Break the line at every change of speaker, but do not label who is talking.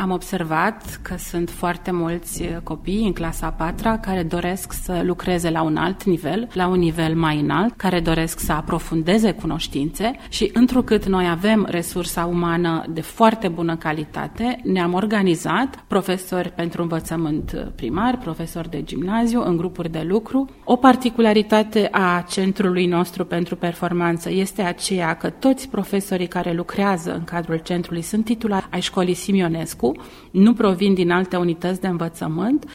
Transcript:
Am observat că sunt foarte mulți copii în clasa a 4-a care doresc să lucreze la un alt nivel, la un nivel mai înalt, care doresc să aprofundeze cunoștințe și întrucât noi avem resursa umană de foarte bună calitate, ne-am organizat profesori pentru învățământ primar, profesori de gimnaziu, în grupuri de lucru. O particularitate a centrului nostru pentru performanță este aceea că toți profesorii care lucrează în cadrul centrului sunt titulari ai școlii Simionescu, nu provin din alte unități de învățământ